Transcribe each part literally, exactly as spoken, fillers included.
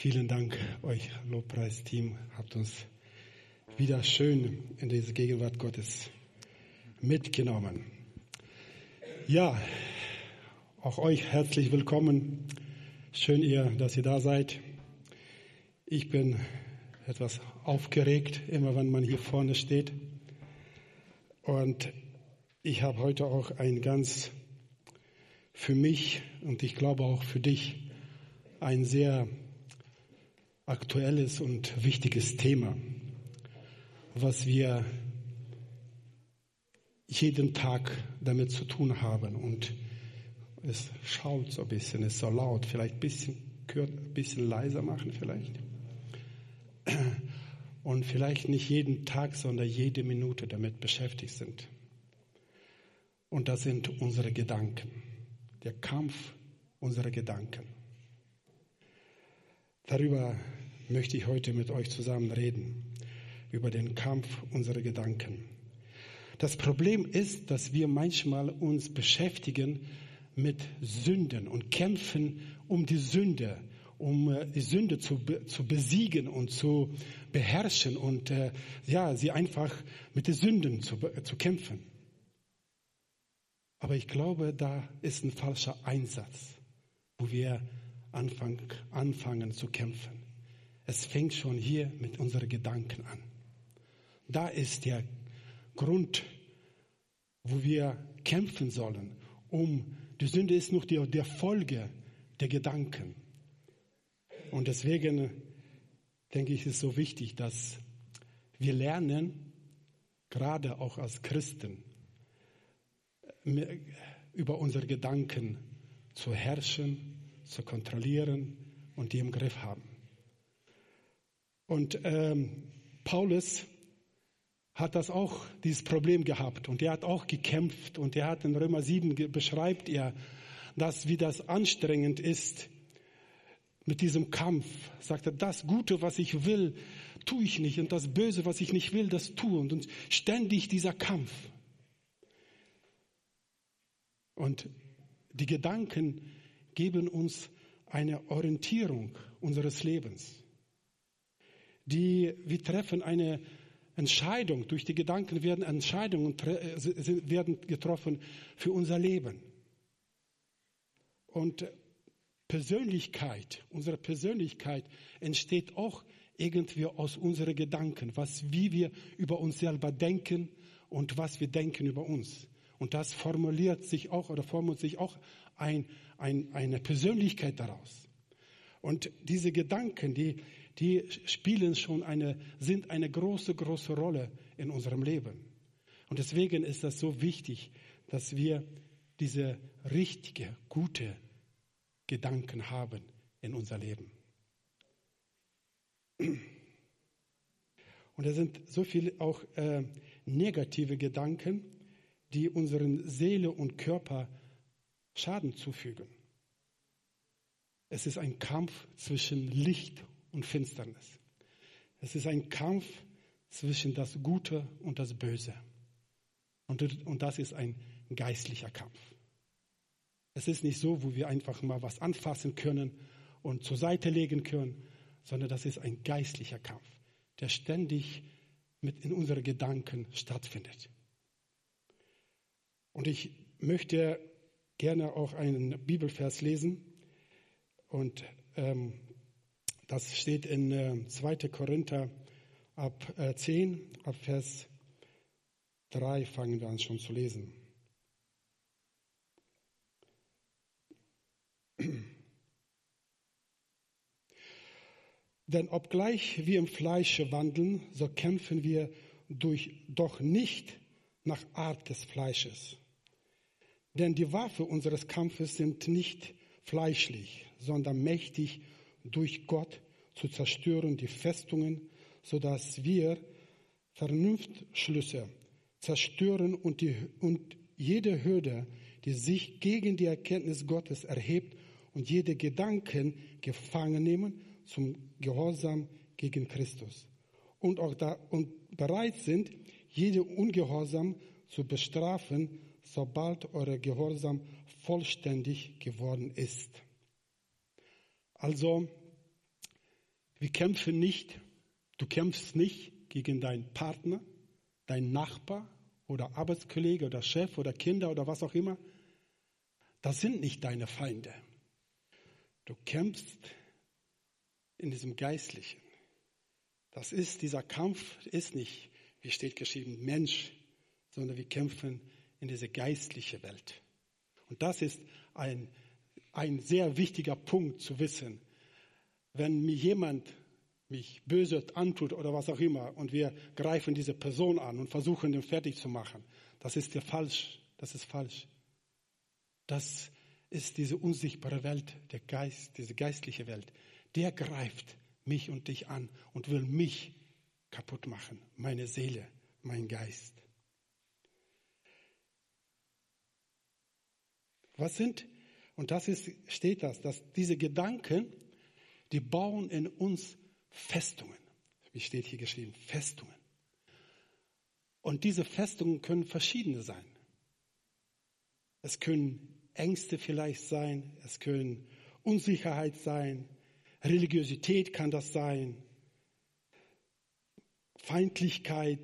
Vielen Dank euch, Lobpreisteam, habt uns wieder schön in diese Gegenwart Gottes mitgenommen. Ja, auch euch herzlich willkommen. Schön, ihr, dass ihr da seid. Ich bin etwas aufgeregt, immer wenn man hier vorne steht. Und ich habe heute auch ein ganz für mich und ich glaube auch für dich ein sehr aktuelles und wichtiges Thema, was wir jeden Tag damit zu tun haben. Und es schaut so ein bisschen, es ist so laut, vielleicht ein bisschen, ein bisschen leiser machen vielleicht. Und vielleicht nicht jeden Tag, sondern jede Minute damit beschäftigt sind. Und das sind unsere Gedanken, der Kampf unserer Gedanken. Darüber möchte ich heute mit euch zusammen reden, über den Kampf unserer Gedanken. Das Problem ist, dass wir manchmal uns beschäftigen mit Sünden und kämpfen um die Sünde, um die Sünde zu, zu besiegen und zu beherrschen und äh, ja, sie einfach mit den Sünden zu, zu kämpfen. Aber ich glaube, da ist ein falscher Einsatz, wo wir anfangen, anfangen zu kämpfen. Es fängt schon hier mit unseren Gedanken an. Da ist der Grund, wo wir kämpfen sollen. Um die Sünde ist nur die, der Folge der Gedanken. Und deswegen denke ich, ist es so wichtig, dass wir lernen, gerade auch als Christen, über unsere Gedanken zu herrschen, zu kontrollieren und die im Griff haben. Und ähm, Paulus hat das auch, dieses Problem gehabt und er hat auch gekämpft und er hat in Römer sieben beschreibt er, dass wie das anstrengend ist mit diesem Kampf. Sagt er, das Gute, was ich will, tue ich nicht und das Böse, was ich nicht will, das tue und, und ständig dieser Kampf. Und die Gedanken geben uns eine Orientierung unseres Lebens. Die, wir treffen eine Entscheidung, durch die Gedanken werden Entscheidungen werden getroffen für unser Leben. Und Persönlichkeit, unsere Persönlichkeit entsteht auch irgendwie aus unseren Gedanken, was, wie wir über uns selber denken und was wir denken über uns. Und das formuliert sich auch oder formuliert sich auch ein, ein, eine Persönlichkeit daraus. Und diese Gedanken, die, die spielen schon eine, sind eine große, große Rolle in unserem Leben. Und deswegen ist das so wichtig, dass wir diese richtige, gute Gedanken haben in unser Leben. Und da sind so viele auch äh, negative Gedanken, die unseren Seele und Körper Schaden zufügen. Es ist ein Kampf zwischen Licht und Finsternis. Es ist ein Kampf zwischen das Gute und das Böse. Und, und das ist ein geistlicher Kampf. Es ist nicht so, wo wir einfach mal was anfassen können und zur Seite legen können, sondern das ist ein geistlicher Kampf, der ständig mit in unseren Gedanken stattfindet. Und ich möchte gerne auch einen Bibelvers lesen. Und ähm, das steht in äh, zweiter Korinther ab äh, zehn, ab Vers drei fangen wir an schon zu lesen. Denn obgleich wir im Fleische wandeln, so kämpfen wir durch, doch nicht nach Art des Fleisches. Denn die Waffen unseres Kampfes sind nicht fleischlich, sondern mächtig durch Gott zu zerstören die Festungen, sodass wir Vernunftschlüsse zerstören und, die, und jede Hürde, die sich gegen die Erkenntnis Gottes erhebt und jede Gedanken gefangen nehmen zum Gehorsam gegen Christus. Und auch da und bereit sind, jede Ungehorsam zu bestrafen, sobald euer Gehorsam vollständig geworden ist. Also, Wir kämpfen nicht, du kämpfst nicht gegen deinen Partner, deinen Nachbar oder Arbeitskollege oder Chef oder Kinder oder was auch immer. Das sind nicht deine Feinde. Du kämpfst in diesem Geistlichen. Das ist, dieser Kampf ist nicht, wie steht geschrieben, Mensch, sondern wir kämpfen in diese geistliche Welt. Und das ist ein, ein sehr wichtiger Punkt zu wissen. Wenn mir jemand mich böse antut oder was auch immer und wir greifen diese Person an und versuchen, den fertig zu machen, das ist ja falsch. Das ist falsch. Das ist diese unsichtbare Welt, der Geist, diese geistliche Welt. Der greift mich und dich an und will mich kaputt machen, meine Seele, mein Geist. Was sind, und das ist, steht das, dass diese Gedanken, die bauen in uns Festungen. Wie steht hier geschrieben? Festungen. Und diese Festungen können verschiedene sein. Es können Ängste vielleicht sein, es können Unsicherheit sein, Religiosität kann das sein, Feindlichkeit,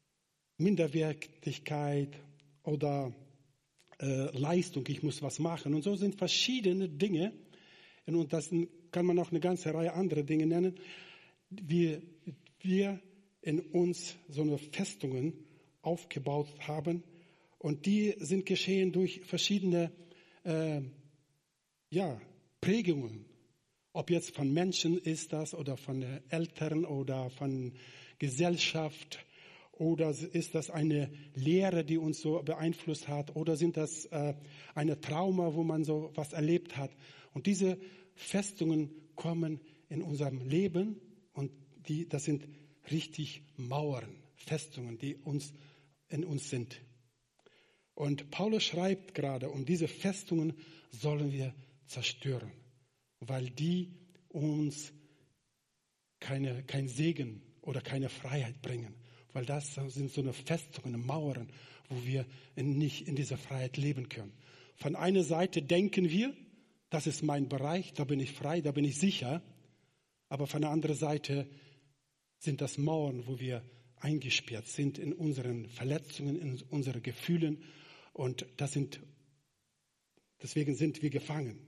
Minderwertigkeit oder äh, Leistung, ich muss was machen. Und so sind verschiedene Dinge, und das kann man auch eine ganze Reihe anderer Dinge nennen, wie wir in uns so eine Festungen aufgebaut haben. Und die sind geschehen durch verschiedene äh, ja, Prägungen. Ob jetzt von Menschen ist das oder von Eltern oder von Gesellschaft oder ist das eine Lehre, die uns so beeinflusst hat oder sind das äh, eine Trauma, wo man so was erlebt hat. Und diese Festungen kommen in unserem Leben und die, das sind richtig Mauern, Festungen, die uns in uns sind. Und Paulus schreibt gerade, um diese Festungen sollen wir zerstören, weil die uns keine, kein Segen oder keine Freiheit bringen. Weil das sind so eine Festungen, Mauern, wo wir nicht in dieser Freiheit leben können. Von einer Seite denken wir, das ist mein Bereich, da bin ich frei, da bin ich sicher. Aber von der anderen Seite sind das Mauern, wo wir eingesperrt sind in unseren Verletzungen, in unseren Gefühlen. Und das sind, deswegen sind wir gefangen.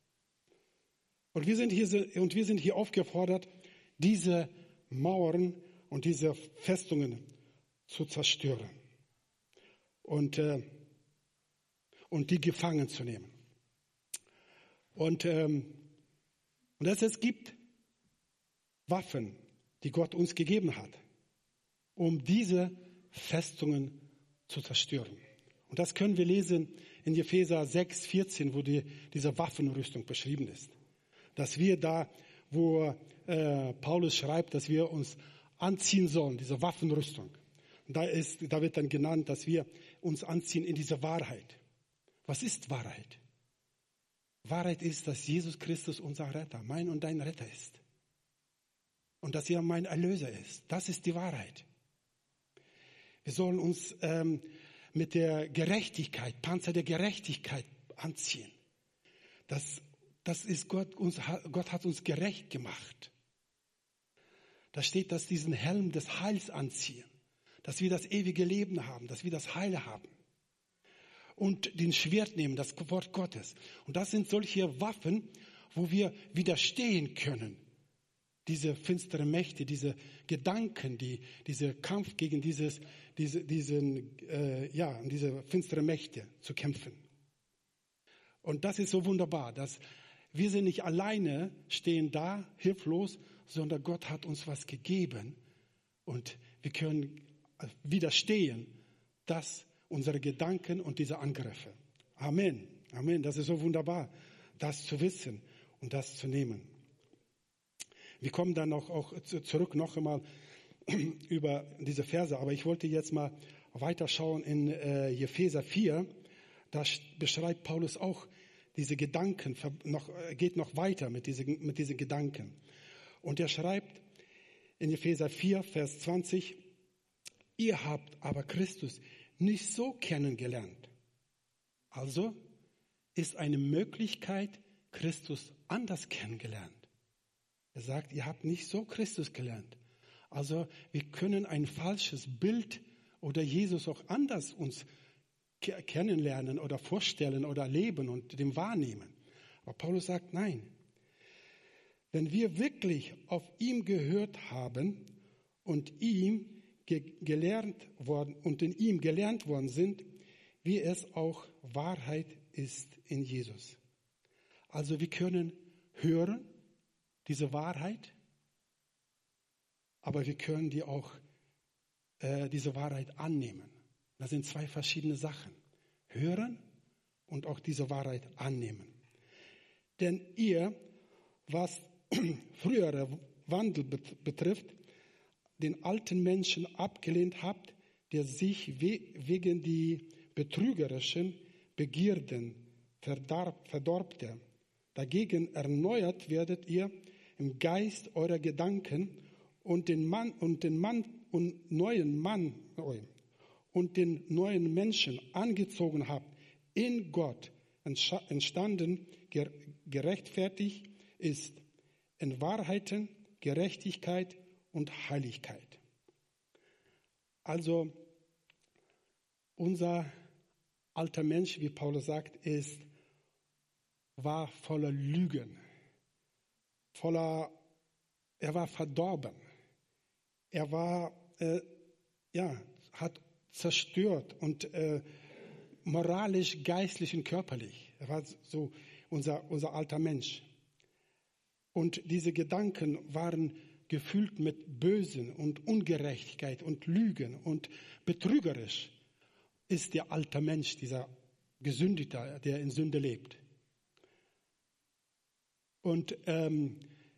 Und wir sind hier, und wir sind hier aufgefordert, diese Mauern und diese Festungen zu zerstören und, äh, und die gefangen zu nehmen. Und, ähm, und dass es gibt Waffen, die Gott uns gegeben hat, um diese Festungen zu zerstören. Und das können wir lesen in Epheser sechs, vierzehn, wo die, diese Waffenrüstung beschrieben ist. Dass wir da, wo äh, Paulus schreibt, dass wir uns anziehen sollen, diese Waffenrüstung. Und da, ist, da wird dann genannt, dass wir uns anziehen in diese Wahrheit. Was ist Wahrheit? Wahrheit ist, dass Jesus Christus unser Retter, mein und dein Retter ist. Und dass er mein Erlöser ist. Das ist die Wahrheit. Wir sollen uns ähm, mit der Gerechtigkeit, Panzer der Gerechtigkeit anziehen. Das, das ist Gott, uns, Gott hat uns gerecht gemacht. Da steht, dass diesen Helm des Heils anziehen, dass wir das ewige Leben haben, dass wir das Heil haben. Und den Schwert nehmen, das Wort Gottes. Und das sind solche Waffen, wo wir widerstehen können. Diese finsteren Mächte, diese Gedanken, die, dieser Kampf gegen dieses, diese, diesen, äh, ja, diese finsteren Mächte zu kämpfen. Und das ist so wunderbar, dass wir sind nicht alleine, stehen da, hilflos, sondern Gott hat uns was gegeben und wir können widerstehen, dass unsere Gedanken und diese Angriffe. Amen. Amen. Das ist so wunderbar, das zu wissen und das zu nehmen. Wir kommen dann auch, auch zurück noch einmal über diese Verse, aber ich wollte jetzt mal weiterschauen in äh, Epheser vier. Da beschreibt Paulus auch diese Gedanken, noch, geht noch weiter mit diesen, mit diesen Gedanken. Und er schreibt in Epheser vier, Vers zwanzig, ihr habt aber Christus nicht so kennengelernt. Also ist eine Möglichkeit, Christus anders kennengelernt. Er sagt, ihr habt nicht so Christus gelernt. Also wir können ein falsches Bild oder Jesus auch anders uns kennenlernen oder vorstellen oder leben und dem wahrnehmen. Aber Paulus sagt, nein. Wenn wir wirklich auf ihm gehört haben und ihm ge- gelernt worden und in ihm gelernt worden sind, wie es auch Wahrheit ist in Jesus. Also wir können hören, diese Wahrheit, aber wir können die auch, äh, diese Wahrheit annehmen. Das sind zwei verschiedene Sachen. Hören und auch diese Wahrheit annehmen. Denn ihr, was frühere Wandel betrifft, den alten Menschen abgelehnt habt, der sich we- wegen die betrügerischen Begierden verdarb, verdorbte. Dagegen erneuert werdet ihr im Geist eurer Gedanken und den Mann und den Mann und neuen Mann und den neuen Menschen angezogen habt in Gott entstanden, gerechtfertigt ist in Wahrheiten, Gerechtigkeit und Heiligkeit. Also unser alter Mensch, wie Paulus sagt, ist war voller Lügen, voller, er war verdorben, er war, äh, ja, hat zerstört und äh, moralisch, geistlich und körperlich. Er war so unser, unser alter Mensch. Und diese Gedanken waren gefüllt mit Bösen und Ungerechtigkeit und Lügen und betrügerisch ist der alte Mensch, dieser Gesündigte, der in Sünde lebt. Und ähm,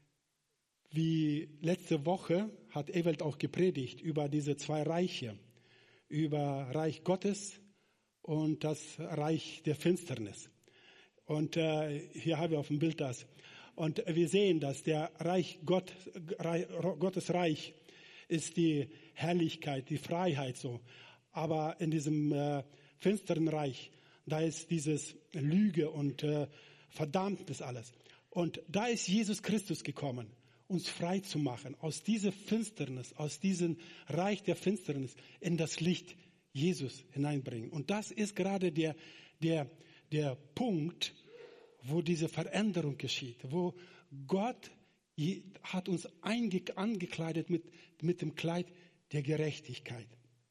wie letzte Woche hat Ewald auch gepredigt über diese zwei Reiche, über Reich Gottes und das Reich der Finsternis. Und äh, hier haben wir auf dem Bild das. Und wir sehen, dass der Reich Gott, Reich, Gottes Reich ist die Herrlichkeit, die Freiheit so. Aber in diesem äh, finsteren Reich, da ist dieses Lüge und äh, Verdammnis alles. Und da ist Jesus Christus gekommen, uns frei zu machen, aus dieser Finsternis, aus diesem Reich der Finsternis in das Licht Jesus hineinbringen. Und das ist gerade der, der, der Punkt, wo diese Veränderung geschieht, wo Gott hat uns einge- angekleidet mit, mit dem Kleid der Gerechtigkeit.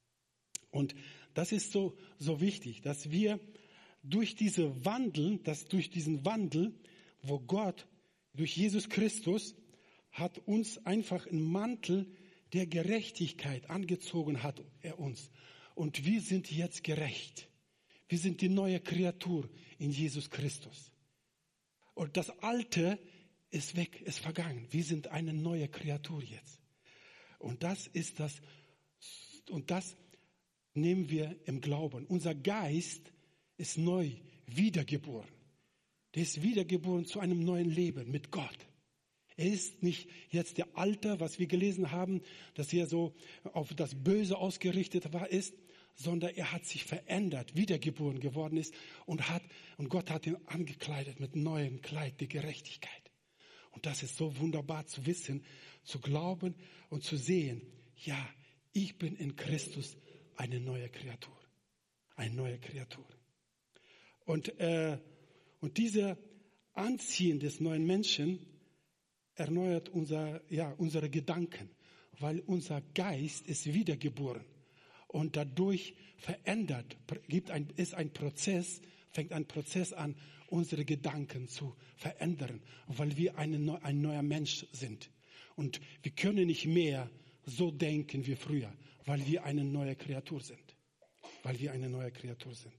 Und das ist so, so wichtig, dass wir durch diese Wandel, dass durch diesen Wandel, wo Gott durch Jesus Christus hat uns einfach einen Mantel der Gerechtigkeit angezogen, hat er uns. Und wir sind jetzt gerecht. Wir sind die neue Kreatur in Jesus Christus. Und das Alte ist weg, ist vergangen. Wir sind eine neue Kreatur jetzt. Und das ist das, und das nehmen wir im Glauben. Unser Geist ist neu wiedergeboren. Der ist wiedergeboren zu einem neuen Leben mit Gott. Er ist nicht jetzt der Alte, was wir gelesen haben, dass er so auf das Böse ausgerichtet war, ist, sondern er hat sich verändert, wiedergeboren geworden ist und hat, und Gott hat ihn angekleidet mit neuem Kleid der Gerechtigkeit. Und das ist so wunderbar zu wissen, zu glauben und zu sehen, ja, ich bin in Christus eine neue Kreatur. Eine neue Kreatur. Und, äh, und diese Anziehen des neuen Menschen erneuert unser, ja, unsere Gedanken, weil unser Geist ist wiedergeboren. Und dadurch verändert, gibt ein, ist ein Prozess, fängt ein Prozess an, unsere Gedanken zu verändern, weil wir eine, ein neuer Mensch sind. Und wir können nicht mehr so denken wie früher, weil wir eine neue Kreatur sind. Weil wir eine neue Kreatur sind.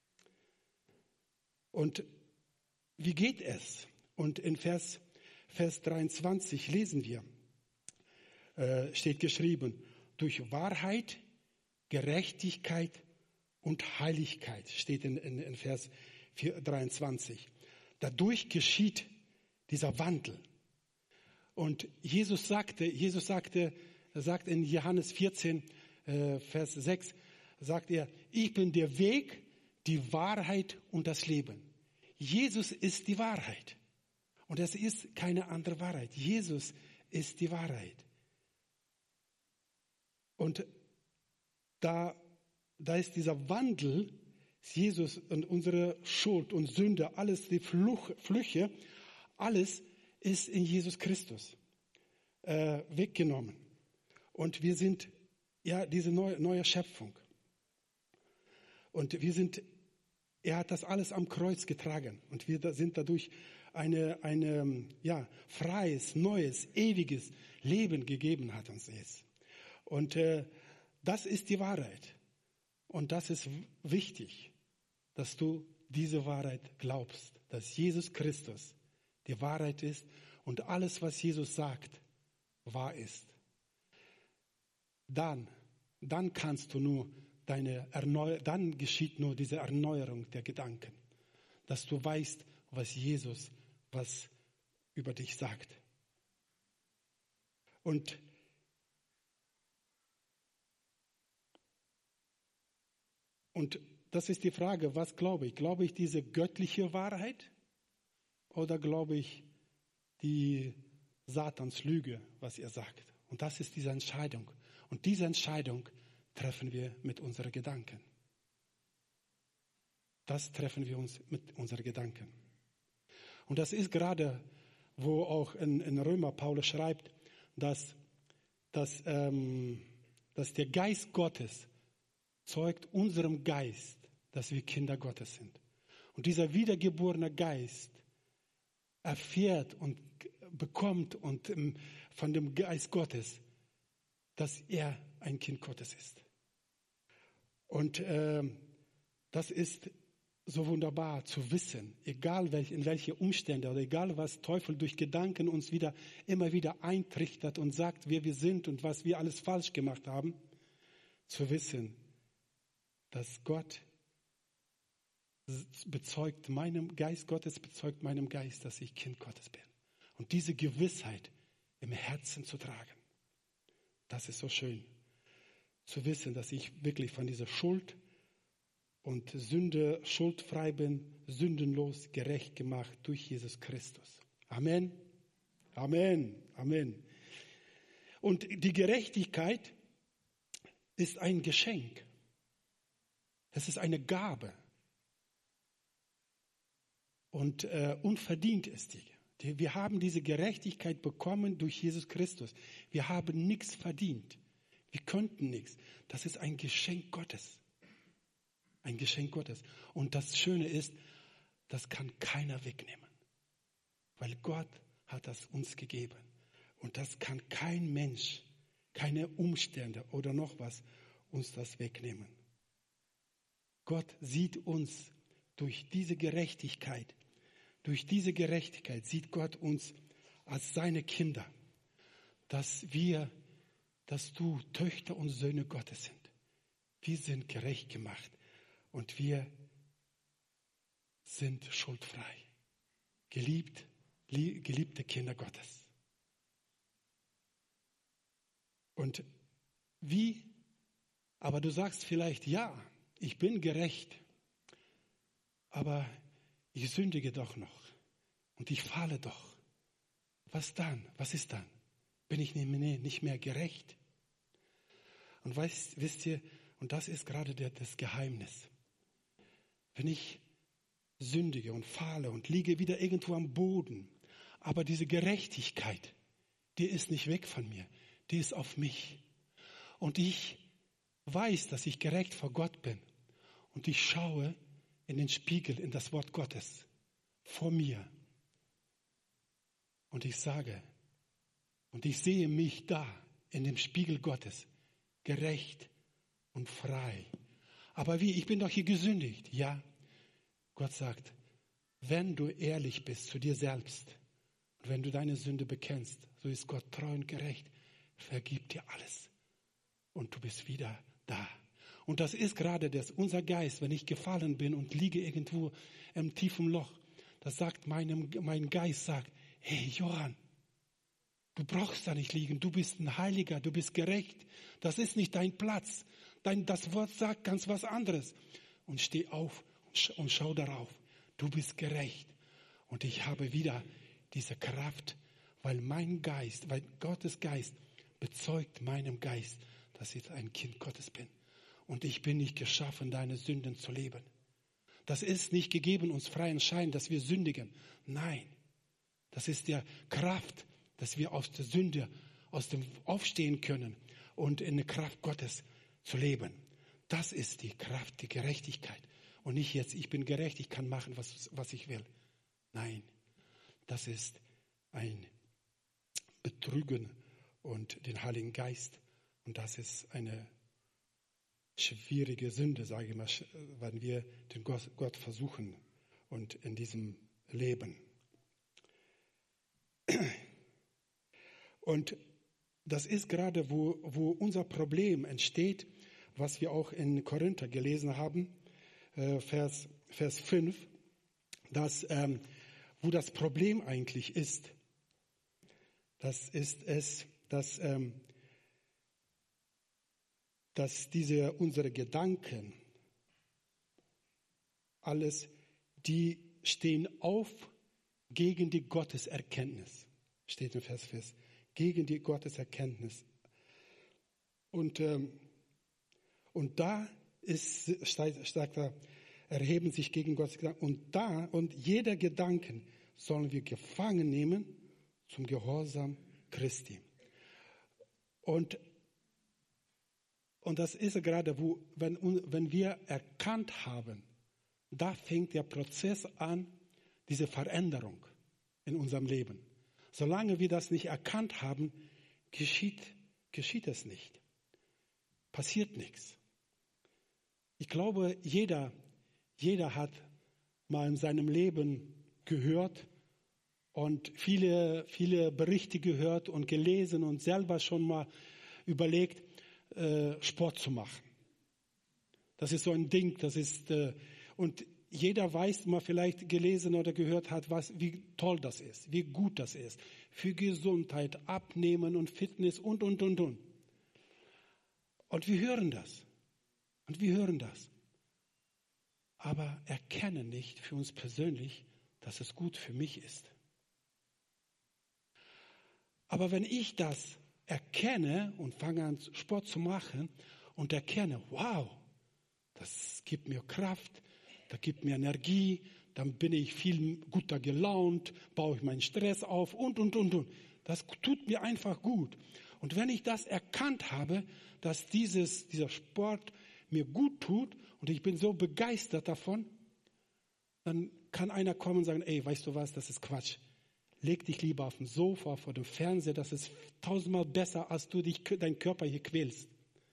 Und wie geht es? Und in Vers, Vers dreiundzwanzig lesen wir, äh, steht geschrieben, durch Wahrheit, Gerechtigkeit und Heiligkeit, steht in, in, in Vers dreiundzwanzig. Dadurch geschieht dieser Wandel. Und Jesus sagte, Jesus sagte, er sagt in Johannes vierzehn, äh, Vers sechs, sagt er, ich bin der Weg, die Wahrheit und das Leben. Jesus ist die Wahrheit. Und es ist keine andere Wahrheit. Jesus ist die Wahrheit. Und da, da ist dieser Wandel, Jesus und unsere Schuld und Sünde, alles die Fluch, Flüche, alles ist in Jesus Christus äh, weggenommen. Und wir sind ja diese neue, neue Schöpfung. Und wir sind, er hat das alles am Kreuz getragen. Und wir sind dadurch eine, eine ja, freies, neues, ewiges Leben gegeben hat uns jetzt. Und äh, das ist die Wahrheit. Und das ist wichtig, dass du diese Wahrheit glaubst, dass Jesus Christus die Wahrheit ist und alles, was Jesus sagt, wahr ist. Dann, dann kannst du nur deine Erneuerung, dann geschieht nur diese Erneuerung der Gedanken, dass du weißt, was Jesus was über dich sagt. Und Und das ist die Frage, was glaube ich? Glaube ich diese göttliche Wahrheit oder glaube ich die Satans Lüge, was er sagt? Und das ist diese Entscheidung. Und diese Entscheidung treffen wir mit unseren Gedanken. Das treffen wir uns mit unseren Gedanken. Und das ist gerade, wo auch in, in Römer Paulus schreibt, dass, dass, ähm, dass der Geist Gottes zeugt unserem Geist, dass wir Kinder Gottes sind. Und dieser wiedergeborene Geist erfährt und bekommt und von dem Geist Gottes, dass er ein Kind Gottes ist. Und äh, das ist so wunderbar zu wissen, egal welch, in welche Umstände oder egal was Teufel durch Gedanken uns wieder immer wieder eintrichtert und sagt, wer wir sind und was wir alles falsch gemacht haben, zu wissen, dass Gott bezeugt meinem Geist Gottes, bezeugt meinem Geist, dass ich Kind Gottes bin. Und diese Gewissheit im Herzen zu tragen, das ist so schön. Zu wissen, dass ich wirklich von dieser Schuld und Sünde schuldfrei bin, sündenlos, gerecht gemacht durch Jesus Christus. Amen. Amen. Amen. Und die Gerechtigkeit ist ein Geschenk. Es ist eine Gabe. Und äh, unverdient ist die. die. Wir haben diese Gerechtigkeit bekommen durch Jesus Christus. Wir haben nichts verdient. Wir könnten nichts. Das ist ein Geschenk Gottes. Ein Geschenk Gottes. Und das Schöne ist, das kann keiner wegnehmen. Weil Gott hat das uns gegeben. Und das kann kein Mensch, keine Umstände oder noch was uns das wegnehmen. Gott sieht uns durch diese Gerechtigkeit, durch diese Gerechtigkeit sieht Gott uns als seine Kinder, dass wir, dass du Töchter und Söhne Gottes sind. Wir sind gerecht gemacht und wir sind schuldfrei, geliebt, geliebte Kinder Gottes. Und wie, aber du sagst vielleicht, ja, ich bin gerecht, aber ich sündige doch noch und ich falle doch. Was dann? Was ist dann? Bin ich nicht mehr gerecht? Und weißt, wisst ihr, und das ist gerade der, das Geheimnis. Wenn ich sündige und falle und liege wieder irgendwo am Boden, aber diese Gerechtigkeit, die ist nicht weg von mir, die ist auf mich. Und ich weiß, dass ich gerecht vor Gott bin. Und ich schaue in den Spiegel, in das Wort Gottes vor mir. Und ich sage, und ich sehe mich da in dem Spiegel Gottes, gerecht und frei. Aber wie, ich bin doch hier gesündigt. Ja, Gott sagt, wenn du ehrlich bist zu dir selbst und wenn du deine Sünde bekennst, so ist Gott treu und gerecht, vergibt dir alles. Und du bist wieder da. Und das ist gerade das, unser Geist, wenn ich gefallen bin und liege irgendwo im tiefen Loch, das sagt meinem, mein Geist sagt, hey Johann, du brauchst da nicht liegen, du bist ein Heiliger, du bist gerecht, das ist nicht dein Platz, dein, das Wort sagt ganz was anderes. Und steh auf und schau darauf, du bist gerecht und ich habe wieder diese Kraft, weil mein Geist, weil Gottes Geist bezeugt meinem Geist, dass ich ein Kind Gottes bin. Und ich bin nicht geschaffen, deine Sünden zu leben. Das ist nicht gegeben, uns freien Schein, dass wir sündigen. Nein, das ist der Kraft, dass wir aus der Sünde, aus dem Aufstehen können und in der Kraft Gottes zu leben. Das ist die Kraft, die Gerechtigkeit. Und nicht jetzt, ich bin gerecht, ich kann machen, was, was ich will. Nein, das ist ein Betrügen und den Heiligen Geist. Und das ist eine schwierige Sünde, sage ich mal, wenn wir den Gott versuchen und in diesem Leben. Und das ist gerade, wo, wo unser Problem entsteht, was wir auch in Korinther gelesen haben, äh, Vers, Vers fünf, dass, ähm, wo das Problem eigentlich ist. Das ist es, dass, ähm, dass diese, unsere Gedanken, alles, die stehen auf gegen die Gotteserkenntnis. Steht im Vers vier. Gegen die Gotteserkenntnis. Und, ähm, und da ist, sagt er, erheben sich gegen Gottes Gedanken. Und da, und jeder Gedanken sollen wir gefangen nehmen zum Gehorsam Christi. Und, und das ist gerade, wo, wenn, wenn wir erkannt haben, da fängt der Prozess an, diese Veränderung in unserem Leben. Solange wir das nicht erkannt haben, geschieht, geschieht es nicht. Passiert nichts. Ich glaube, jeder, jeder hat mal in seinem Leben gehört und viele, viele Berichte gehört und gelesen und selber schon mal überlegt, äh, Sport zu machen. Das ist so ein Ding, das ist, äh, und jeder weiß, mal vielleicht gelesen oder gehört hat, was, wie toll das ist, wie gut das ist. Für Gesundheit, Abnehmen und Fitness und, und, und, und. Und wir hören das. Und wir hören das. Aber erkennen nicht für uns persönlich, dass es gut für mich ist. Aber wenn ich das erkenne und fange an, Sport zu machen und erkenne, wow, das gibt mir Kraft, das gibt mir Energie, dann bin ich viel guter gelaunt, baue ich meinen Stress auf und, und, und, und. Das tut mir einfach gut. Und wenn ich das erkannt habe, dass dieses, dieser Sport mir gut tut und ich bin so begeistert davon, dann kann einer kommen und sagen, ey, weißt du was, das ist Quatsch. Leg dich lieber auf dem Sofa, vor dem Fernseher, das ist tausendmal besser, als du dich, deinen Körper hier quälst.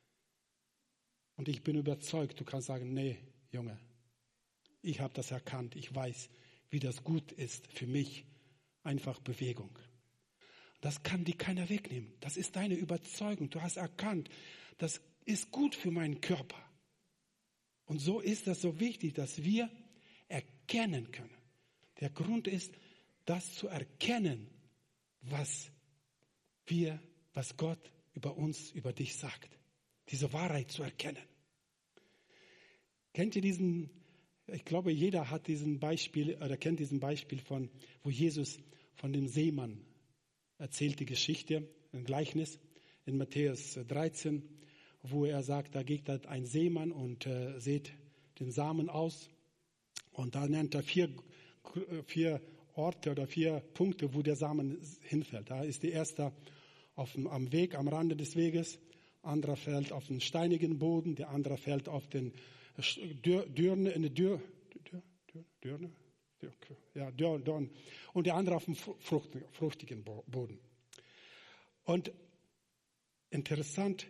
Und ich bin überzeugt, du kannst sagen, nee, Junge, ich habe das erkannt, ich weiß, wie das gut ist für mich, einfach Bewegung. Das kann dir keiner wegnehmen. Das ist deine Überzeugung. Du hast erkannt, das ist gut für meinen Körper. Und so ist das so wichtig, dass wir erkennen können. Der Grund ist, das zu erkennen, was wir, was Gott über uns, über dich sagt. Diese Wahrheit zu erkennen. Kennt ihr diesen, ich glaube, jeder hat diesen Beispiel, oder kennt diesen Beispiel von, wo Jesus von dem Seemann erzählt, die Geschichte, ein Gleichnis in Matthäus dreizehn, wo er sagt, da geht ein Seemann und äh, sät den Samen aus. Und da nennt er vier, vier Orte oder vier Punkte, wo der Samen hinfällt. Da ist der erste auf dem, am Weg, am Rande des Weges, anderer fällt auf den steinigen Boden, der andere fällt auf den Dürne, in die Dür, Dür, Dür, Dürne, Dür, ja, Dürn, und der andere auf dem Frucht, fruchtigen Boden. Und interessant,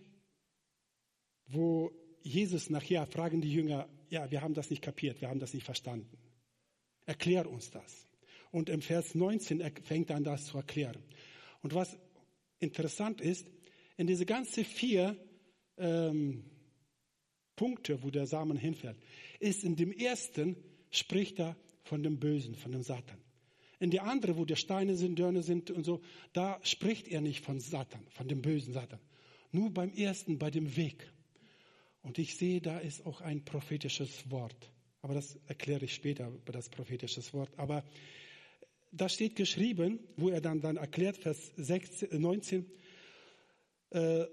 wo Jesus nachher fragen die Jünger, ja, wir haben das nicht kapiert, wir haben das nicht verstanden. Erklär uns das. Und im Vers neunzehn fängt er an, das zu erklären. Und was interessant ist, in diese ganzen vier ähm, Punkte, wo der Samen hinfällt, ist in dem ersten, spricht er von dem Bösen, von dem Satan. In der anderen, wo die Steine sind, Dörner sind und so, da spricht er nicht von Satan, von dem bösen Satan. Nur beim ersten, bei dem Weg. Und ich sehe, da ist auch ein prophetisches Wort. Aber das erkläre ich später, über das prophetische Wort. Aber da steht geschrieben, wo er dann, dann erklärt, Vers sechzehn, neunzehn, äh,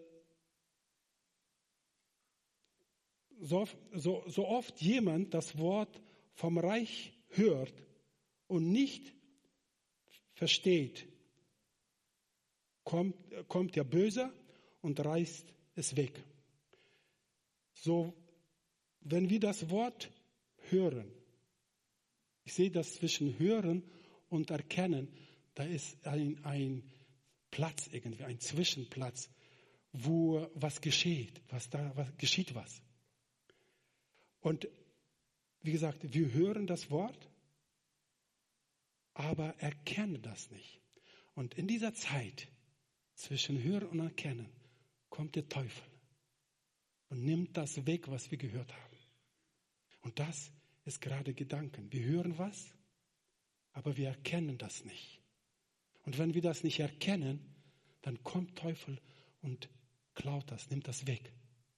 so, so, so oft jemand das Wort vom Reich hört und nicht versteht, kommt, kommt der Böse und reißt es weg. So, wenn wir das Wort hören, ich sehe das zwischen Hören und Erkennen, da ist ein, ein Platz irgendwie, ein Zwischenplatz, wo was geschieht, was da was, geschieht was. Und wie gesagt, wir hören das Wort, aber erkennen das nicht. Und in dieser Zeit zwischen Hören und Erkennen kommt der Teufel und nimmt das weg, was wir gehört haben. Und das ist gerade Gedanken. Wir hören was, aber wir erkennen das nicht. Und wenn wir das nicht erkennen, dann kommt Teufel und klaut das, nimmt das weg.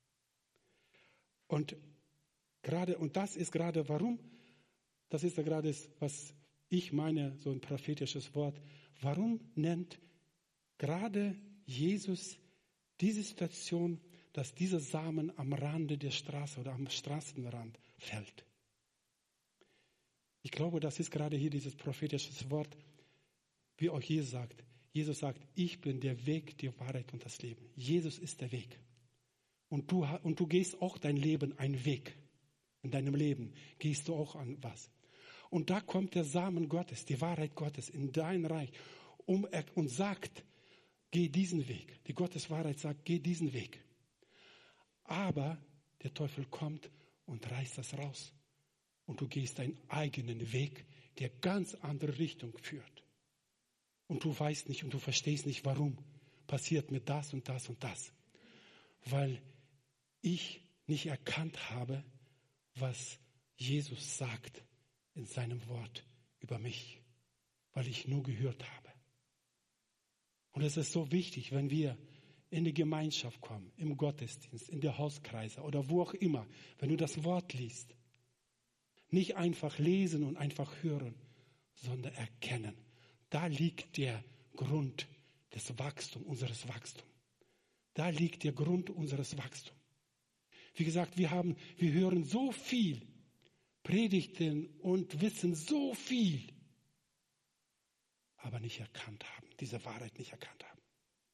Und gerade, und das ist gerade, warum? Das ist ja gerade, was ich meine, so ein prophetisches Wort. Warum nennt gerade Jesus diese Situation, dass dieser Samen am Rande der Straße oder am Straßenrand fällt? Ich glaube, das ist gerade hier dieses prophetische Wort, wie auch Jesus sagt. Jesus sagt, ich bin der Weg, die Wahrheit und das Leben. Jesus ist der Weg. Und du, und du gehst auch dein Leben einen Weg. In deinem Leben gehst du auch an was. Und da kommt der Samen Gottes, die Wahrheit Gottes in dein Reich um, und sagt, geh diesen Weg. Die Gotteswahrheit sagt, geh diesen Weg. Aber der Teufel kommt und reißt das raus. Und du gehst deinen eigenen Weg, der ganz andere Richtung führt. Und du weißt nicht und du verstehst nicht, warum passiert mir das und das und das. Weil ich nicht erkannt habe, was Jesus sagt in seinem Wort über mich. Weil ich nur gehört habe. Und es ist so wichtig, wenn wir in die Gemeinschaft kommen, im Gottesdienst, in die Hauskreise oder wo auch immer, wenn du das Wort liest, nicht einfach lesen und einfach hören, sondern erkennen. Da liegt der Grund des Wachstums, unseres Wachstums. Da liegt der Grund unseres Wachstums. Wie gesagt, wir haben, wir hören so viel Predigten und wissen so viel, aber nicht erkannt haben, diese Wahrheit nicht erkannt haben.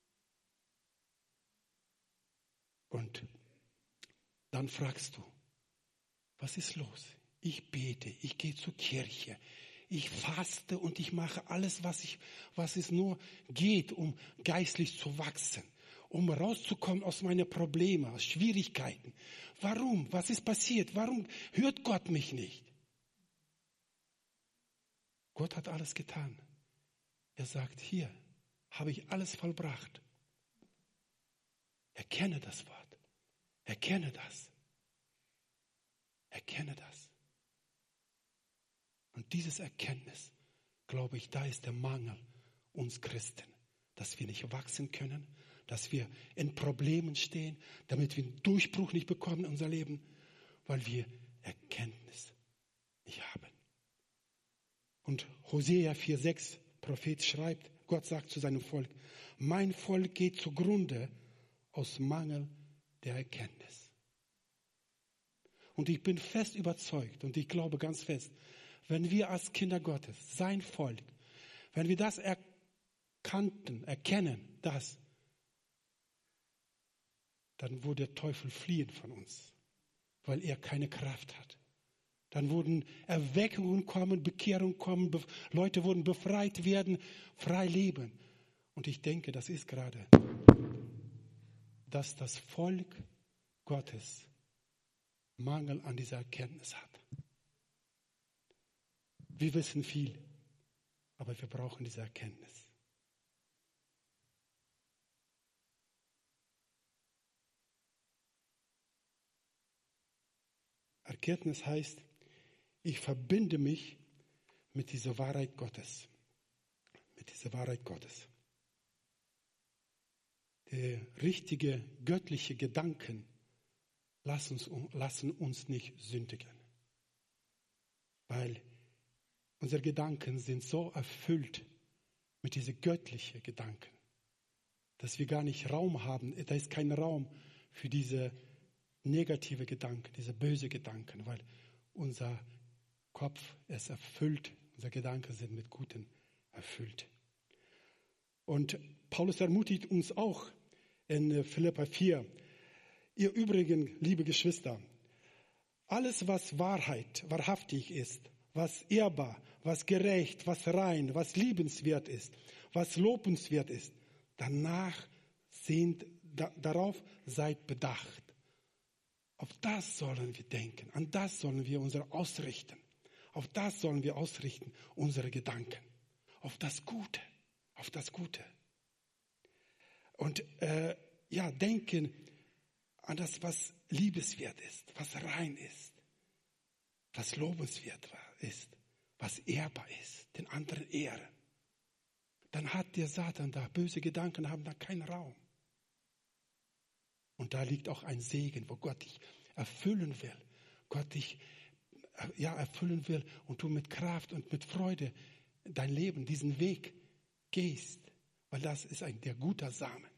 Und dann fragst du, was ist los? Ich bete, ich gehe zur Kirche, ich faste und ich mache alles, was, ich, was es nur geht, um geistlich zu wachsen, um rauszukommen aus meinen Problemen, aus Schwierigkeiten. Warum? Was ist passiert? Warum hört Gott mich nicht? Gott hat alles getan. Er sagt, hier habe ich alles vollbracht. Erkenne das Wort. Erkenne das. Erkenne das. Und dieses Erkenntnis, glaube ich, da ist der Mangel uns Christen, dass wir nicht wachsen können, dass wir in Problemen stehen, damit wir einen Durchbruch nicht bekommen in unser Leben, weil wir Erkenntnis nicht haben. Und Hosea vier sechs, Prophet schreibt, Gott sagt zu seinem Volk, mein Volk geht zugrunde aus Mangel der Erkenntnis. Und ich bin fest überzeugt und ich glaube ganz fest, wenn wir als Kinder Gottes, sein Volk, wenn wir das erkannten, erkennen, das, dann würde der Teufel fliehen von uns, weil er keine Kraft hat. Dann wurden Erweckungen kommen, Bekehrungen kommen, Be- Leute wurden befreit werden, frei leben. Und ich denke, das ist gerade, dass das Volk Gottes Mangel an dieser Erkenntnis hat. Wir wissen viel, aber wir brauchen diese Erkenntnis. Erkenntnis heißt, ich verbinde mich mit dieser Wahrheit Gottes. Mit dieser Wahrheit Gottes. Der richtige göttliche Gedanken lassen uns, lassen uns nicht sündigen. Weil Unsere Gedanken sind so erfüllt mit diesen göttlichen Gedanken, dass wir gar nicht Raum haben. Da ist kein Raum für diese negative Gedanken, diese böse Gedanken, weil unser Kopf ist erfüllt, unsere Gedanken sind mit Guten erfüllt. Und Paulus ermutigt uns auch in Philipper vier, ihr übrigen, liebe Geschwister, alles, was Wahrheit, wahrhaftig ist, was ehrbar, was gerecht, was rein, was liebenswert ist, was lobenswert ist, danach sind, da, darauf seid bedacht. Auf das sollen wir denken, an das sollen wir unsere ausrichten. Auf das sollen wir ausrichten, unsere Gedanken. Auf das Gute, auf das Gute. Und äh, ja, denken an das, was liebenswert ist, was rein ist, was lobenswert ist, was ehrbar ist, den anderen ehren. Dann hat der Satan da, böse Gedanken haben da keinen Raum. Und da liegt auch ein Segen, wo Gott dich erfüllen will. Gott dich ja, erfüllen will und du mit Kraft und mit Freude dein Leben, diesen Weg gehst. Weil das ist ein der guter Samen.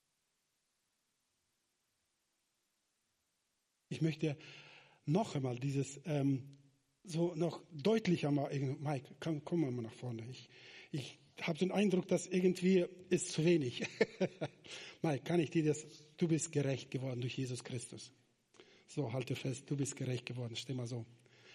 Ich möchte noch einmal dieses ähm, so noch deutlicher mal, Mike, komm, komm mal nach vorne. Ich, ich habe den Eindruck, dass irgendwie ist zu wenig. Mike, kann ich dir das, du bist gerecht geworden durch Jesus Christus. So, halte fest, du bist gerecht geworden, steh mal so.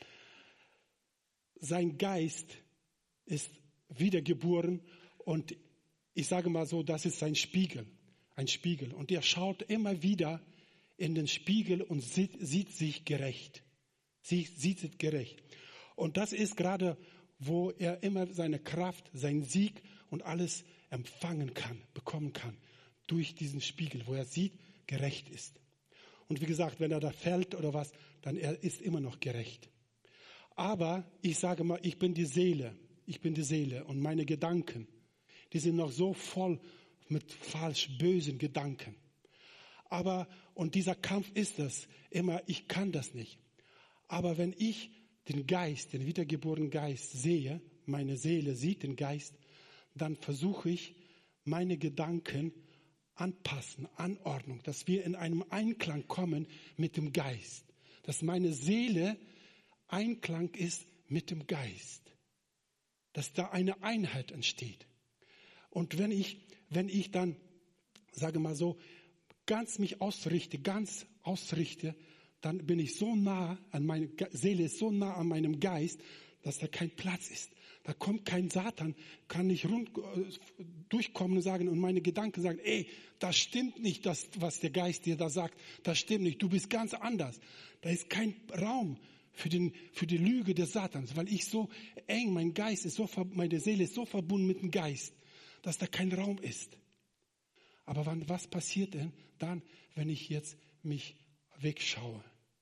Sein Geist ist wiedergeboren und ich sage mal so, das ist sein Spiegel, ein Spiegel. Und er schaut immer wieder in den Spiegel und sieht, sieht sich gerecht. Sie sieht sich gerecht. Und das ist gerade, wo er immer seine Kraft, seinen Sieg und alles empfangen kann, bekommen kann. Durch diesen Spiegel, wo er sieht, gerecht ist. Und wie gesagt, wenn er da fällt oder was, dann er ist immer noch gerecht. Aber ich sage mal, ich bin die Seele. Ich bin die Seele und meine Gedanken, die sind noch so voll mit falsch bösen Gedanken. Aber, und dieser Kampf ist es, immer, ich kann das nicht. Aber wenn ich den Geist, den wiedergeborenen Geist sehe, meine Seele sieht den Geist, dann versuche ich, meine Gedanken anpassen, Anordnung, dass wir in einem Einklang kommen mit dem Geist. Dass meine Seele Einklang ist mit dem Geist. Dass da eine Einheit entsteht. Und wenn ich, wenn ich dann, sage mal so, ganz mich ausrichte, ganz ausrichte, dann bin ich so nah an meine Seele, ist so nah an meinem Geist, dass da kein Platz ist. Da kommt kein Satan, kann nicht rund, durchkommen und sagen, und meine Gedanken sagen, ey, das stimmt nicht, das, was der Geist dir da sagt, das stimmt nicht, du bist ganz anders. Da ist kein Raum für, den, für die Lüge des Satans, weil ich so eng, mein Geist ist so, meine Seele ist so verbunden mit dem Geist, dass da kein Raum ist. Aber wann, was passiert denn dann, wenn ich jetzt mich wegschaue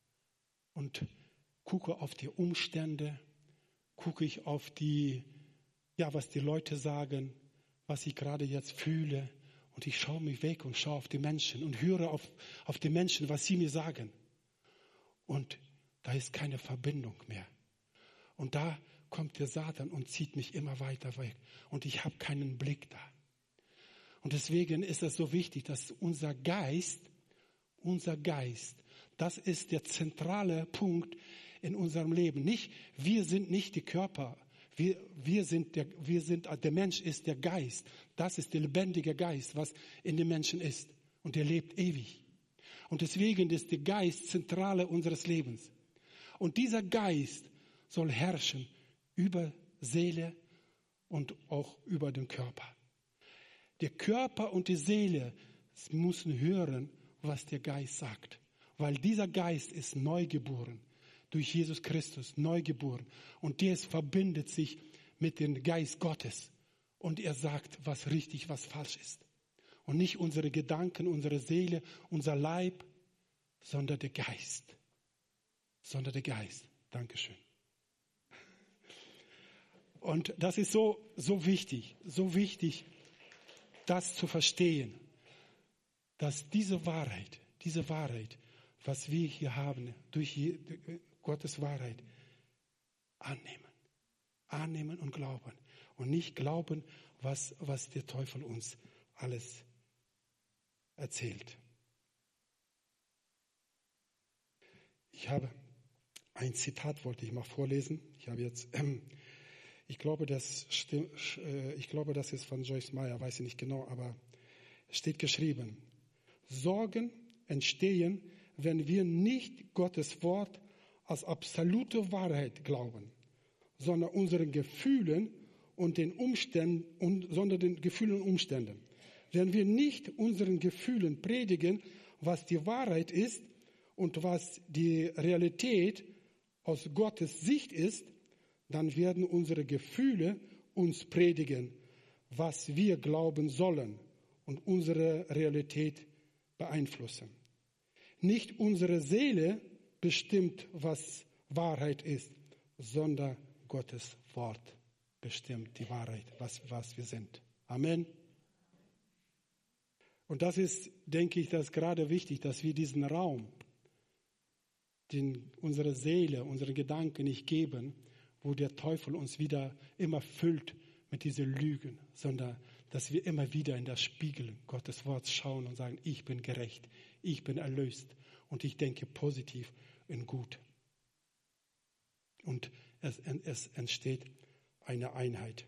und gucke auf die Umstände, gucke ich auf die, ja, was die Leute sagen, was ich gerade jetzt fühle, und ich schaue mich weg und schaue auf die Menschen und höre auf, auf die Menschen, was sie mir sagen. Und da ist keine Verbindung mehr. Und da kommt der Satan und zieht mich immer weiter weg. Und ich habe keinen Blick da. Und deswegen ist es so wichtig, dass unser Geist, unser Geist, das ist der zentrale Punkt in unserem Leben. Nicht, wir sind nicht die Körper. Wir, wir sind der, wir sind, der Mensch ist der Geist. Das ist der lebendige Geist, was in dem Menschen ist. Und der lebt ewig. Und deswegen ist der Geist Zentrale unseres Lebens. Und dieser Geist soll herrschen über Seele und auch über den Körper. Der Körper und die Seele müssen hören, was der Geist sagt. Weil dieser Geist ist neugeboren. Durch Jesus Christus, neugeboren. Und der verbindet sich mit dem Geist Gottes. Und er sagt, was richtig, was falsch ist. Und nicht unsere Gedanken, unsere Seele, unser Leib, sondern der Geist. Sondern der Geist. Dankeschön. Und das ist so, so wichtig, so wichtig, das zu verstehen, dass diese Wahrheit, diese Wahrheit, was wir hier haben, durch Gottes Wahrheit annehmen. Annehmen und glauben. Und nicht glauben, was, was der Teufel uns alles erzählt. Ich habe ein Zitat, wollte ich mal vorlesen. Ich habe jetzt, ähm, ich glaube, das stimmt, äh, ich glaube, das ist von Joyce Meyer, weiß ich nicht genau, aber es steht geschrieben: Sorgen entstehen, wenn wir nicht Gottes Wort als absolute Wahrheit glauben, sondern unseren Gefühlen und den Umständen, und, sondern den Gefühlen und Umständen. Wenn wir nicht unseren Gefühlen predigen, was die Wahrheit ist und was die Realität aus Gottes Sicht ist, dann werden unsere Gefühle uns predigen, was wir glauben sollen und unsere Realität beeinflussen. Nicht unsere Seele bestimmt, was Wahrheit ist, sondern Gottes Wort bestimmt die Wahrheit, was, was wir sind. Amen. Und das ist, denke ich, das ist gerade wichtig, dass wir diesen Raum, den unsere Seele, unsere Gedanken nicht geben, wo der Teufel uns wieder immer füllt mit diesen Lügen, sondern dass wir immer wieder in das Spiegel Gottes Wort schauen und sagen, ich bin gerecht, ich bin erlöst und ich denke positiv und gut. Und es, es entsteht eine Einheit.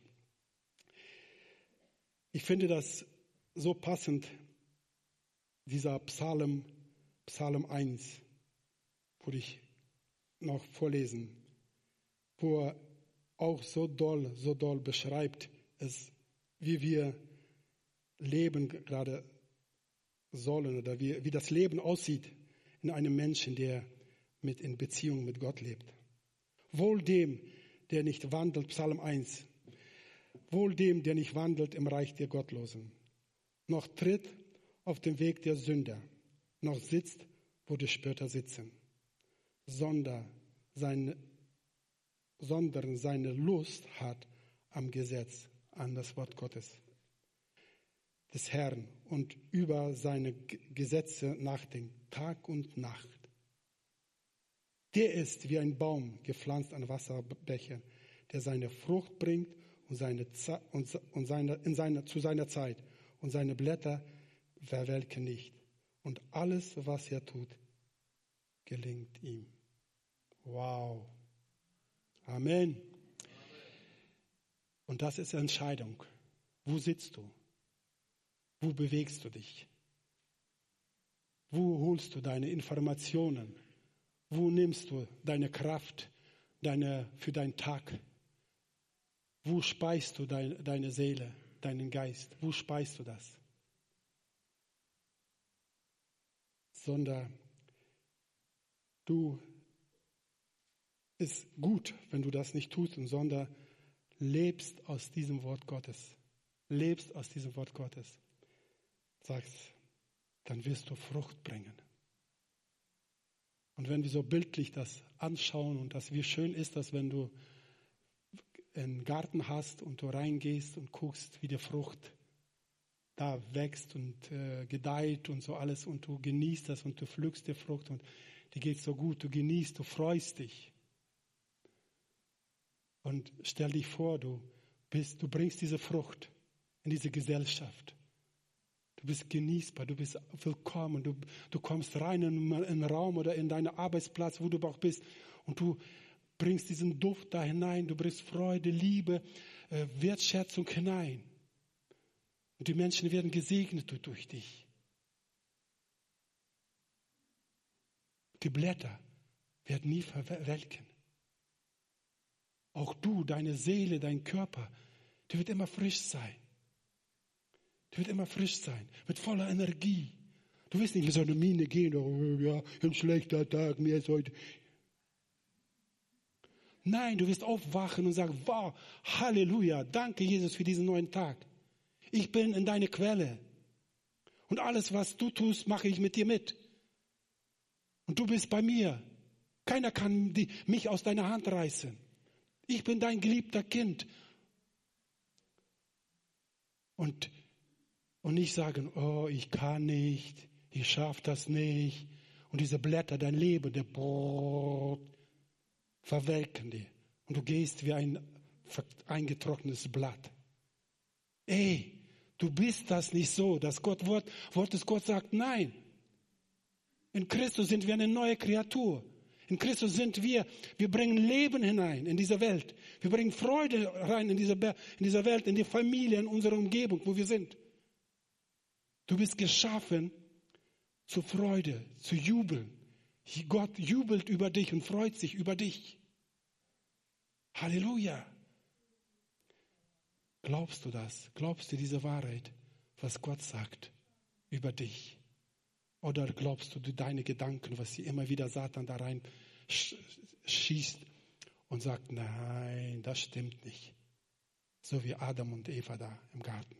Ich finde das so passend, dieser Psalm, Psalm eins, würde ich noch vorlesen, wo er auch so doll, so doll beschreibt, es, wie wir leben gerade sollen oder wie, wie das Leben aussieht in einem Menschen, der mit, in Beziehung mit Gott lebt. Wohl dem, der nicht wandelt, Psalm eins, wohl dem, der nicht wandelt im Reich der Gottlosen, noch tritt auf dem Weg der Sünder, noch sitzt, wo die Spötter sitzen, sondern seine, sondern seine Lust hat am Gesetz, an das Wort Gottes, des Herrn, und über seine Gesetze nachdenkt, Tag und Nacht. Der ist wie ein Baum gepflanzt an Wasserbächen, der seine Frucht bringt und seine, und, und seine, in seine, zu seiner Zeit, und seine Blätter verwelken nicht. Und alles, was er tut, gelingt ihm. Wow. Amen. Und das ist Entscheidung. Wo sitzt du? Wo bewegst du dich? Wo holst du deine Informationen? Wo nimmst du deine Kraft deine, für deinen Tag? Wo speist du dein, deine Seele, deinen Geist? Wo speist du das? Sondern du, ist gut, wenn du das nicht tust, sondern lebst aus diesem Wort Gottes. Lebst aus diesem Wort Gottes. Sagst, dann wirst du Frucht bringen. Und wenn wir so bildlich das anschauen und das, wie schön ist das, wenn du einen Garten hast und du reingehst und guckst, wie die Frucht da wächst und äh, gedeiht und so alles, und du genießt das und du pflückst die Frucht und die geht so gut, du genießt, du freust dich. Und stell dich vor, du bist, du bringst diese Frucht in diese Gesellschaft. Du bist genießbar, du bist willkommen, du, du kommst rein in einen Raum oder in deinen Arbeitsplatz, wo du auch bist, und du bringst diesen Duft da hinein, du bringst Freude, Liebe, äh, Wertschätzung hinein. Und die Menschen werden gesegnet durch dich. Die Blätter werden nie verwelken. Auch du, deine Seele, dein Körper, die wird immer frisch sein. Die wird immer frisch sein, mit voller Energie. Du wirst nicht mit so einer Miene gehen, oh, ja, ein schlechter Tag, mir ist heute. Nein, du wirst aufwachen und sagen, wow, Halleluja, danke Jesus für diesen neuen Tag. Ich bin in deine Quelle. Und alles, was du tust, mache ich mit dir mit. Und du bist bei mir. Keiner kann die, mich aus deiner Hand reißen. Ich bin dein geliebter Kind. Und, und nicht sagen, oh, ich kann nicht, ich schaffe das nicht. Und diese Blätter, dein Leben, der Brot, verwelken die. Und du gehst wie ein eingetrocknetes Blatt. Ey, du bist das nicht so. Das Gott, Wort, Wort des Gott sagt, nein. In Christus sind wir eine neue Kreatur. In Christus sind wir, wir bringen Leben hinein in diese Welt. Wir bringen Freude rein in diese, in diese Welt, in die Familie, in unsere Umgebung, wo wir sind. Du bist geschaffen zur Freude, zu jubeln. Gott jubelt über dich und freut sich über dich. Halleluja. Glaubst du das? Glaubst du diese Wahrheit, was Gott sagt über dich? Oder glaubst du deine Gedanken, was sie immer wieder Satan da rein schießt und sagt, nein, das stimmt nicht. So wie Adam und Eva da im Garten.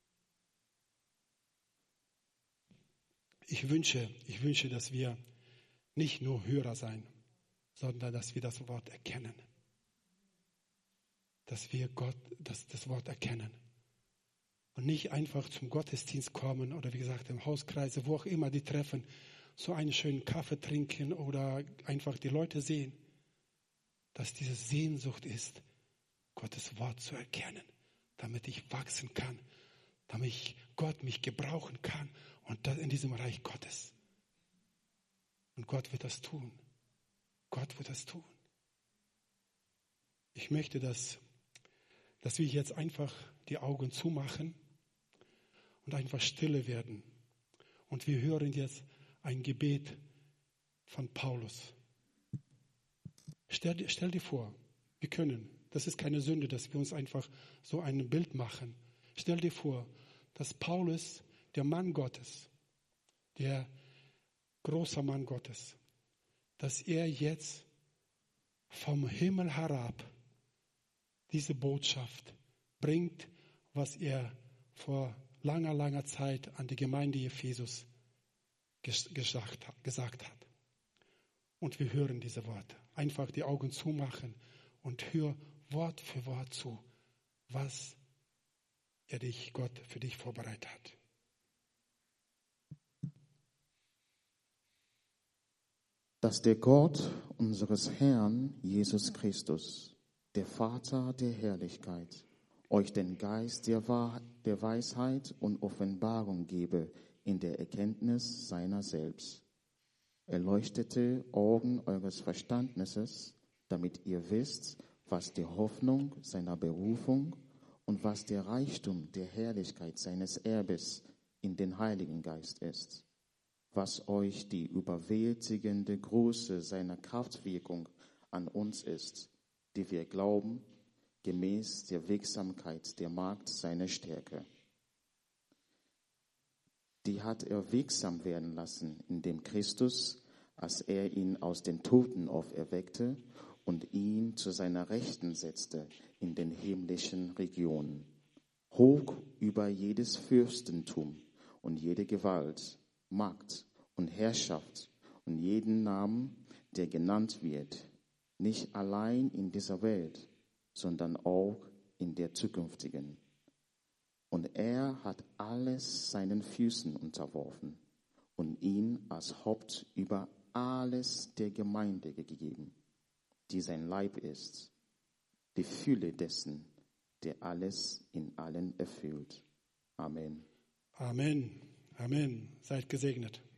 Ich wünsche, ich wünsche, dass wir nicht nur Hörer sein, sondern dass wir das Wort erkennen. Dass wir Gott, das, das Wort erkennen. Und nicht einfach zum Gottesdienst kommen oder wie gesagt im Hauskreise, wo auch immer die treffen, so einen schönen Kaffee trinken oder einfach die Leute sehen. Dass diese Sehnsucht ist, Gottes Wort zu erkennen, damit ich wachsen kann, damit ich Gott mich gebrauchen kann und das in diesem Reich Gottes. Und Gott wird das tun. Gott wird das tun. Ich möchte, dass, dass wir jetzt einfach die Augen zumachen und einfach stille werden. Und wir hören jetzt ein Gebet von Paulus. Stell, stell dir vor, wir können, das ist keine Sünde, dass wir uns einfach so ein Bild machen. Stell dir vor, dass Paulus, der Mann Gottes, der große Mann Gottes, dass er jetzt vom Himmel herab diese Botschaft bringt, was er vor langer, langer Zeit an die Gemeinde Ephesus gesagt, gesagt hat. Und wir hören diese Worte. Einfach die Augen zumachen und hör Wort für Wort zu, was er dich, Gott für dich vorbereitet hat. Dass der Gott unseres Herrn Jesus Christus, der Vater der Herrlichkeit, euch den Geist der, Wahr- der Weisheit und Offenbarung gebe in der Erkenntnis seiner selbst. Erleuchtete Augen eures Verstandnisses, damit ihr wisst, was die Hoffnung seiner Berufung und was der Reichtum der Herrlichkeit seines Erbes in den Heiligen Geist ist, was euch die überwältigende Größe seiner Kraftwirkung an uns ist, die wir glauben, gemäß der Wirksamkeit der Macht seiner Stärke. Die hat er wirksam werden lassen, indem Christus, als er ihn aus den Toten auferweckte und ihn zu seiner Rechten setzte in den himmlischen Regionen, hoch über jedes Fürstentum und jede Gewalt, Macht und Herrschaft und jeden Namen, der genannt wird, nicht allein in dieser Welt, sondern auch in der zukünftigen. Und er hat alles seinen Füßen unterworfen und ihn als Haupt über alles der Gemeinde gegeben, die sein Leib ist, die Fülle dessen, der alles in allen erfüllt. Amen. Amen. Amen. Seid gesegnet.